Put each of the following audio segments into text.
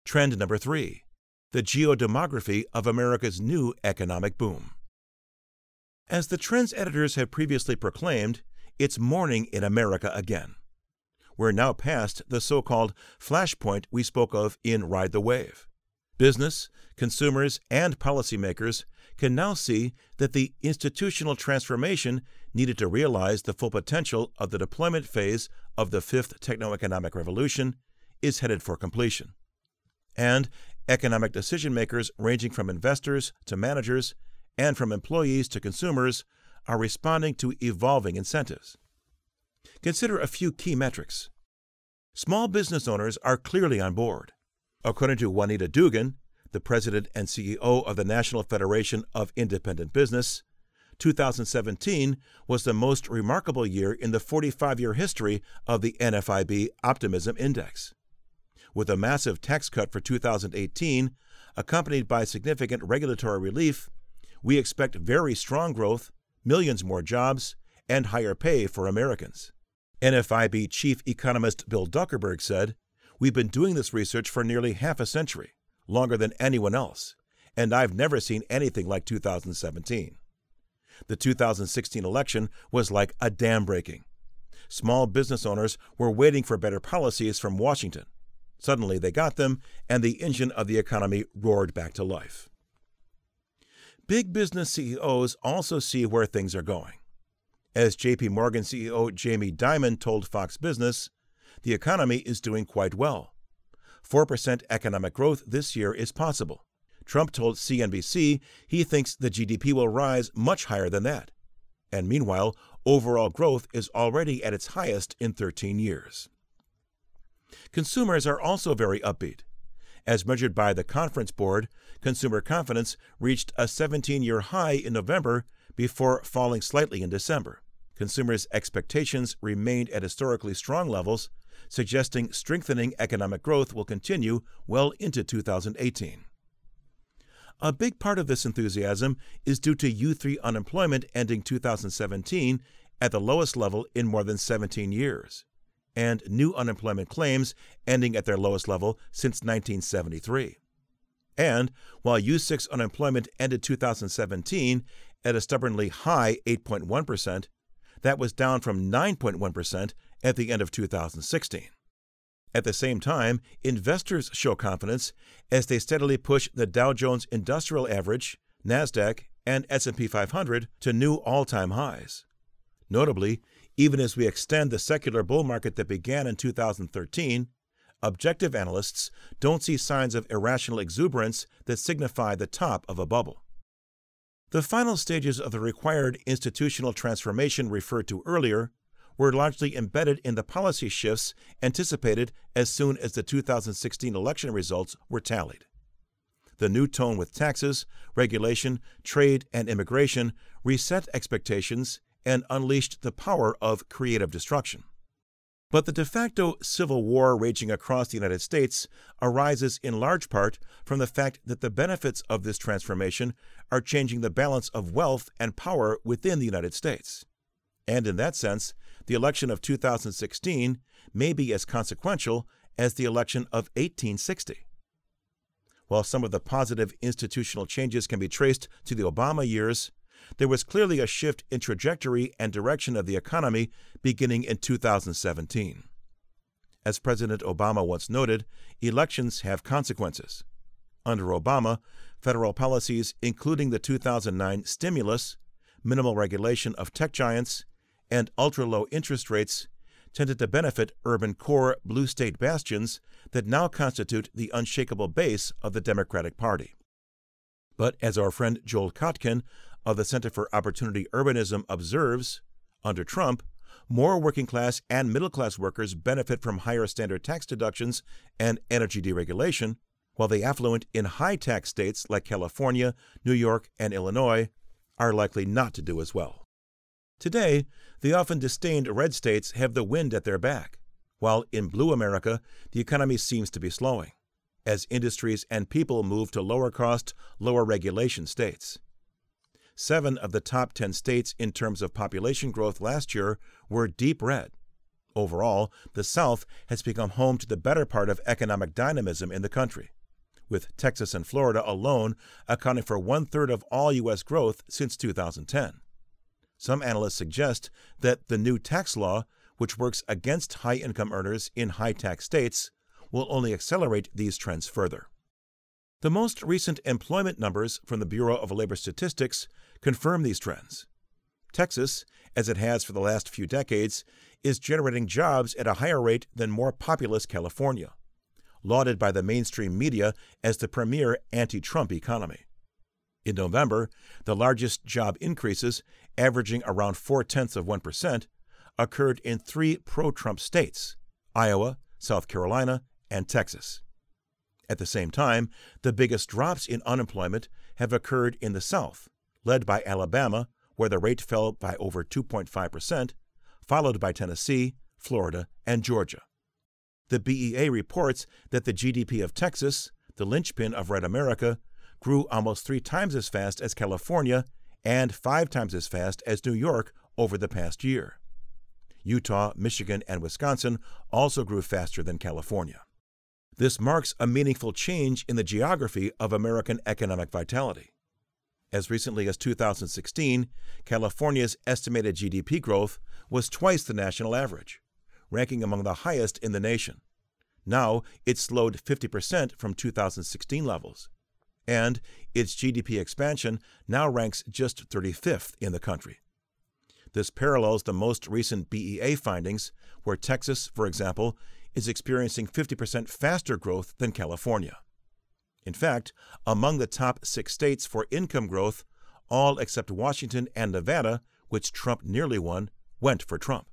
Trend number 3, the geodemography of America's new economic boom. As the Trends editors have previously proclaimed, it's morning in America again. We're now past the so-called flashpoint we spoke of in Ride the Wave. Business, consumers, and policymakers can now see that the institutional transformation needed to realize the full potential of the deployment phase of the fifth techno-economic revolution is headed for completion. And economic decision-makers ranging from investors to managers and from employees to consumers are responding to evolving incentives. Consider a few key metrics. Small business owners are clearly on board. According to Juanita Dugan, the president and CEO of the National Federation of Independent Business, 2017 was the most remarkable year in the 45-year history of the NFIB Optimism Index. With a massive tax cut for 2018, accompanied by significant regulatory relief, we expect very strong growth, millions more jobs, and higher pay for Americans. NFIB chief economist Bill Zuckerberg said, "We've been doing this research for nearly half a century, longer than anyone else, and I've never seen anything like 2017. The 2016 election was like a dam breaking. Small business owners were waiting for better policies from Washington. Suddenly they got them, and the engine of the economy roared back to life." Big business CEOs also see where things are going. As JP Morgan CEO Jamie Dimon told Fox Business, the economy is doing quite well. 4% economic growth this year is possible. Trump told CNBC he thinks the GDP will rise much higher than that. And meanwhile, overall growth is already at its highest in 13 years. Consumers are also very upbeat. As measured by the Conference Board, consumer confidence reached a 17-year high in November before falling slightly in December. Consumers' expectations remained at historically strong levels, suggesting strengthening economic growth will continue well into 2018. A big part of this enthusiasm is due to U3 unemployment ending 2017 at the lowest level in more than 17 years, and new unemployment claims ending at their lowest level since 1973. And while U6 unemployment ended 2017 at a stubbornly high 8.1%, that was down from 9.1% at the end of 2016. At the same time, investors show confidence as they steadily push the Dow Jones Industrial Average, NASDAQ, and S&P 500 to new all-time highs. Notably, even as we extend the secular bull market that began in 2013, objective analysts don't see signs of irrational exuberance that signify the top of a bubble. The final stages of the required institutional transformation referred to earlier were largely embedded in the policy shifts anticipated as soon as the 2016 election results were tallied. The new tone with taxes, regulation, trade, and immigration reset expectations and unleashed the power of creative destruction. But the de facto civil war raging across the United States arises in large part from the fact that the benefits of this transformation are changing the balance of wealth and power within the United States. And in that sense, the election of 2016 may be as consequential as the election of 1860. While some of the positive institutional changes can be traced to the Obama years, there was clearly a shift in trajectory and direction of the economy beginning in 2017. As President Obama once noted, elections have consequences. Under Obama, federal policies including the 2009 stimulus, minimal regulation of tech giants, and ultra-low interest rates tended to benefit urban core blue state bastions that now constitute the unshakable base of the Democratic Party. But as our friend Joel Kotkin of the Center for Opportunity Urbanism observes, under Trump, more working-class and middle-class workers benefit from higher standard tax deductions and energy deregulation, while the affluent in high-tax states like California, New York, and Illinois are likely not to do as well. Today, the often disdained red states have the wind at their back, while in blue America, the economy seems to be slowing, as industries and people move to lower-cost, lower-regulation states. 7 of the top 10 states in terms of population growth last year were deep red. Overall, the South has become home to the better part of economic dynamism in the country, with Texas and Florida alone accounting for one-third of all U.S. growth since 2010. Some analysts suggest that the new tax law, which works against high-income earners in high-tax states, will only accelerate these trends further. The most recent employment numbers from the Bureau of Labor Statistics confirm these trends. Texas, as it has for the last few decades, is generating jobs at a higher rate than more populous California, lauded by the mainstream media as the premier anti-Trump economy. In November, the largest job increases, averaging around 0.4%, occurred in 3 pro-Trump states: Iowa, South Carolina, and Texas. At the same time, the biggest drops in unemployment have occurred in the South, led by Alabama, where the rate fell by over 2.5%, followed by Tennessee, Florida, and Georgia. The BEA reports that the GDP of Texas, the linchpin of Red America, grew almost 3 times as fast as California and 5 times as fast as New York over the past year. Utah, Michigan, and Wisconsin also grew faster than California. This marks a meaningful change in the geography of American economic vitality. As recently as 2016, California's estimated GDP growth was twice the national average, ranking among the highest in the nation. Now, it slowed 50% from 2016 levels, and its GDP expansion now ranks just 35th in the country. This parallels the most recent BEA findings, where Texas, for example, is experiencing 50% faster growth than California. In fact, among the top 6 states for income growth, all except Washington and Nevada, which Trump nearly won, went for Trump.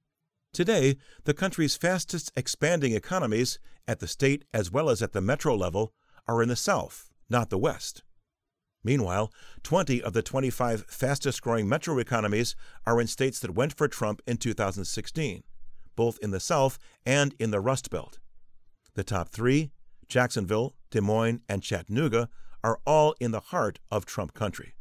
Today, the country's fastest expanding economies, at the state as well as at the metro level, are in the South, not the West. Meanwhile, 20 of the 25 fastest-growing metro economies are in states that went for Trump in 2016, both in the South and in the Rust Belt. The top 3, Jacksonville, Des Moines, and Chattanooga, are all in the heart of Trump country.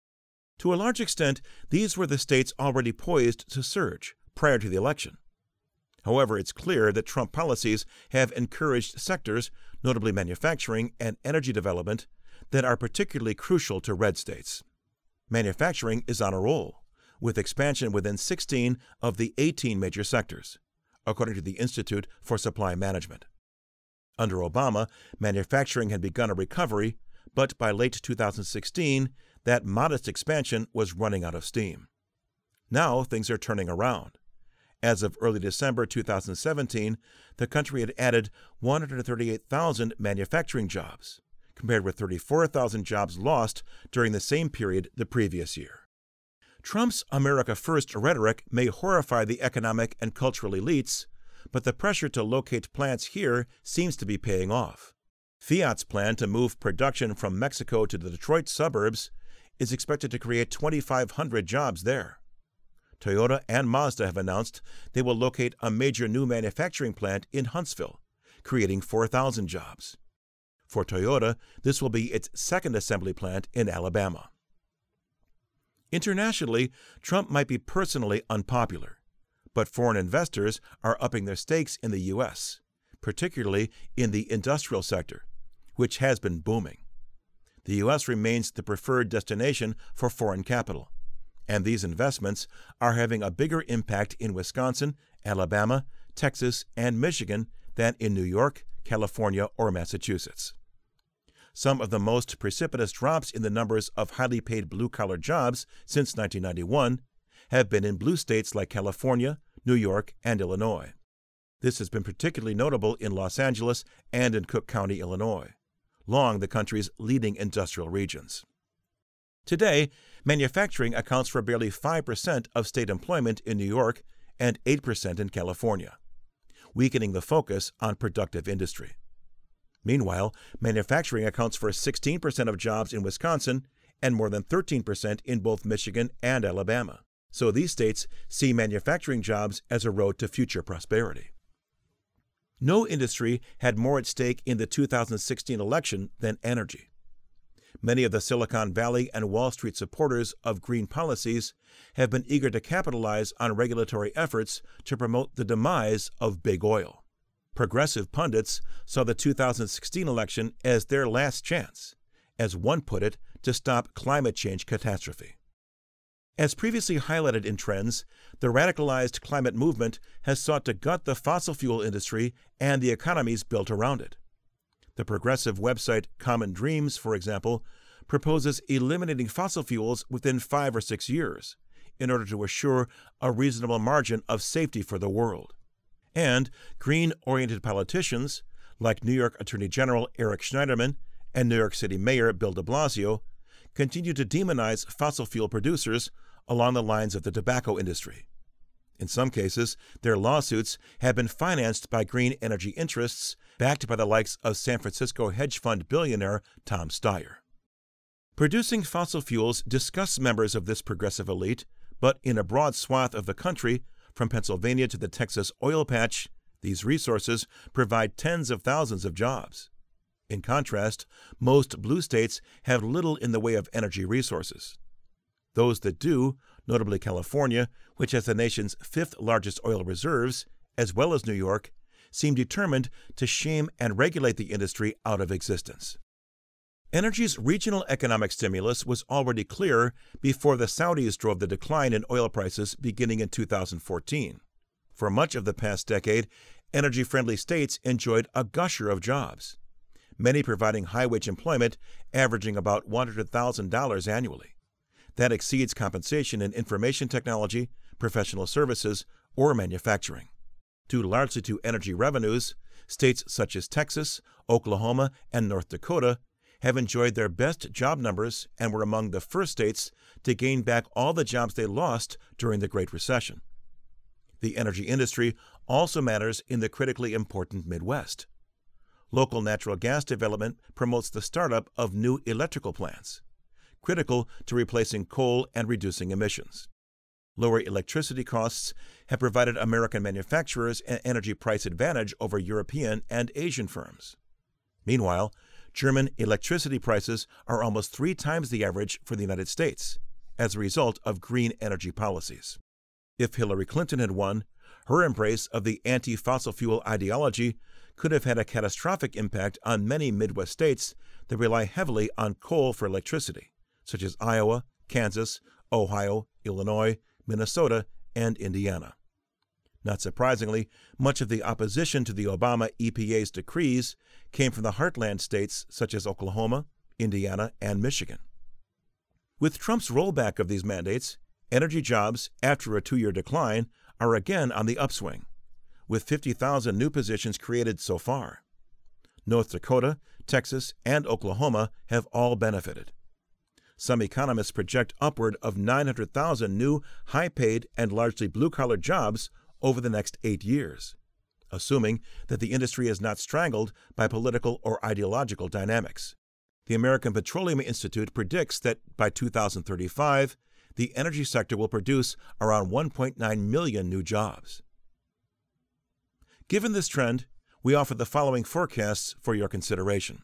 To a large extent, these were the states already poised to surge prior to the election. However, it's clear that Trump policies have encouraged sectors, notably manufacturing and energy development, that are particularly crucial to red states. Manufacturing is on a roll, with expansion within 16 of the 18 major sectors, according to the Institute for Supply Management. Under Obama, manufacturing had begun a recovery, but by late 2016, that modest expansion was running out of steam. Now things are turning around. As of early December 2017, the country had added 138,000 manufacturing jobs, compared with 34,000 jobs lost during the same period the previous year. Trump's America First rhetoric may horrify the economic and cultural elites, but the pressure to locate plants here seems to be paying off. Fiat's plan to move production from Mexico to the Detroit suburbs is expected to create 2,500 jobs there. Toyota and Mazda have announced they will locate a major new manufacturing plant in Huntsville, creating 4,000 jobs. For Toyota, this will be its second assembly plant in Alabama. Internationally, Trump might be personally unpopular, but foreign investors are upping their stakes in the U.S., particularly in the industrial sector, which has been booming. The U.S. remains the preferred destination for foreign capital, and these investments are having a bigger impact in Wisconsin, Alabama, Texas, and Michigan than in New York, California, or Massachusetts. Some of the most precipitous drops in the numbers of highly paid blue-collar jobs since 1991 have been in blue states like California, New York, and Illinois. This has been particularly notable in Los Angeles and in Cook County, Illinois, long the country's leading industrial regions. Today, manufacturing accounts for barely 5% of state employment in New York and 8% in California, weakening the focus on productive industry. Meanwhile, manufacturing accounts for 16% of jobs in Wisconsin and more than 13% in both Michigan and Alabama. So these states see manufacturing jobs as a road to future prosperity. No industry had more at stake in the 2016 election than energy. Many of the Silicon Valley and Wall Street supporters of green policies have been eager to capitalize on regulatory efforts to promote the demise of big oil. Progressive pundits saw the 2016 election as their last chance, as one put it, to stop climate change catastrophe. As previously highlighted in Trends, the radicalized climate movement has sought to gut the fossil fuel industry and the economies built around it. The progressive website Common Dreams, for example, proposes eliminating fossil fuels within 5 or 6 years in order to assure a reasonable margin of safety for the world. And green-oriented politicians, like New York Attorney General Eric Schneiderman and New York City Mayor Bill de Blasio, continue to demonize fossil fuel producers along the lines of the tobacco industry. In some cases, their lawsuits have been financed by green energy interests backed by the likes of San Francisco hedge fund billionaire Tom Steyer. Producing fossil fuels disgusts members of this progressive elite, but in a broad swath of the country, from Pennsylvania to the Texas oil patch, these resources provide tens of thousands of jobs. In contrast, most blue states have little in the way of energy resources. Those that do, notably California, which has the nation's 5th largest oil reserves, as well as New York, seem determined to shame and regulate the industry out of existence. Energy's regional economic stimulus was already clear before the Saudis drove the decline in oil prices beginning in 2014. For much of the past decade, energy-friendly states enjoyed a gusher of jobs, many providing high-wage employment averaging about $100,000 annually. That exceeds compensation in information technology, professional services, or manufacturing. Due largely to energy revenues, states such as Texas, Oklahoma, and North Dakota have enjoyed their best job numbers and were among the first states to gain back all the jobs they lost during the Great Recession. The energy industry also matters in the critically important Midwest. Local natural gas development promotes the startup of new electrical plants, critical to replacing coal and reducing emissions. Lower electricity costs have provided American manufacturers an energy price advantage over European and Asian firms. Meanwhile, German electricity prices are almost 3 times the average for the United States as a result of green energy policies. If Hillary Clinton had won, her embrace of the anti-fossil fuel ideology could have had a catastrophic impact on many Midwest states that rely heavily on coal for electricity, such as Iowa, Kansas, Ohio, Illinois, Minnesota, and Indiana. Not surprisingly, much of the opposition to the Obama EPA's decrees came from the heartland states such as Oklahoma, Indiana, and Michigan. With Trump's rollback of these mandates, energy jobs, after a 2-year decline, are again on the upswing, with 50,000 new positions created so far. North Dakota, Texas, and Oklahoma have all benefited. Some economists project upward of 900,000 new, high-paid, and largely blue-collar jobs over the next 8 years, assuming that the industry is not strangled by political or ideological dynamics. The American Petroleum Institute predicts that by 2035, the energy sector will produce around 1.9 million new jobs. Given this trend, we offer the following forecasts for your consideration.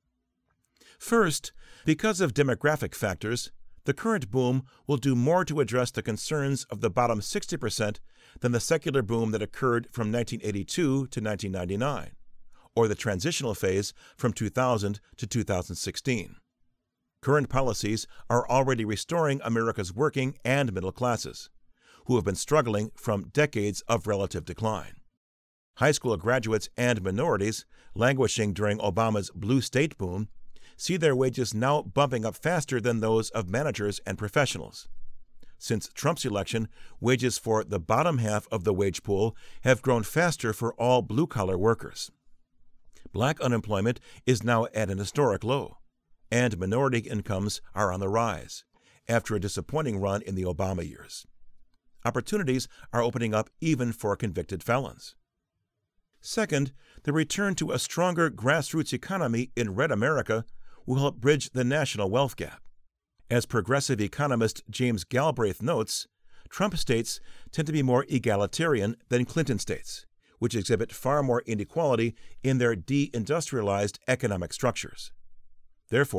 First, because of demographic factors, the current boom will do more to address the concerns of the bottom 60% than the secular boom that occurred from 1982 to 1999, or the transitional phase from 2000 to 2016. Current policies are already restoring America's working and middle classes, who have been struggling from decades of relative decline. High school graduates and minorities, languishing during Obama's blue state boom, see their wages now bumping up faster than those of managers and professionals. Since Trump's election, wages for the bottom half of the wage pool have grown faster for all blue-collar workers. Black unemployment is now at an historic low, and minority incomes are on the rise, after a disappointing run in the Obama years. Opportunities are opening up even for convicted felons. Second, the return to a stronger grassroots economy in red America will help bridge the national wealth gap. As progressive economist James Galbraith notes, Trump states tend to be more egalitarian than Clinton states, which exhibit far more inequality in their deindustrialized economic structures. Therefore,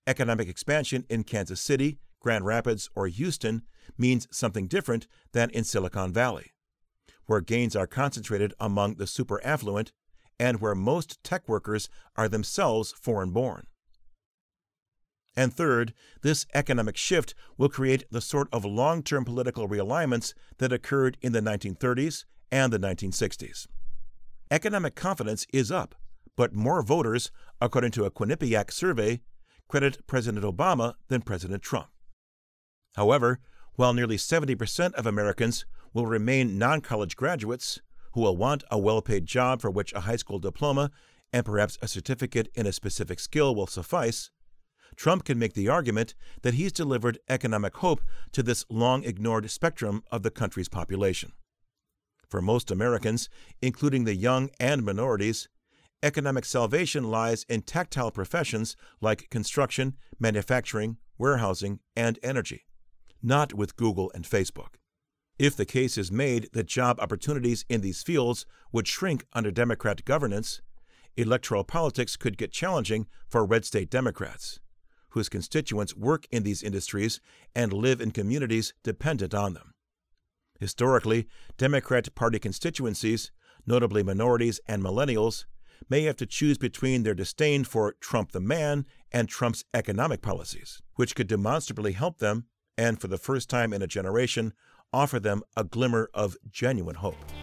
Economic expansion in Kansas City, Grand Rapids, or Houston means something different than in Silicon Valley, where gains are concentrated among the super affluent and where most tech workers are themselves foreign-born. And third, this economic shift will create the sort of long-term political realignments that occurred in the 1930s and the 1960s. Economic confidence is up, but more voters, according to a Quinnipiac survey, credit President Obama than President Trump. However, while nearly 70% of Americans will remain non-college graduates who will want a well-paid job for which a high school diploma and perhaps a certificate in a specific skill will suffice, Trump can make the argument that he's delivered economic hope to this long-ignored spectrum of the country's population. For most Americans, including the young and minorities, economic salvation lies in tactile professions like construction, manufacturing, warehousing, and energy, not with Google and Facebook. If the case is made that job opportunities in these fields would shrink under Democrat governance, electoral politics could get challenging for red state Democrats, whose constituents work in these industries and live in communities dependent on them. Historically, Democrat Party constituencies, notably minorities and millennials, may have to choose between their disdain for Trump the man and Trump's economic policies, which could demonstrably help them and, for the first time in a generation, offer them a glimmer of genuine hope.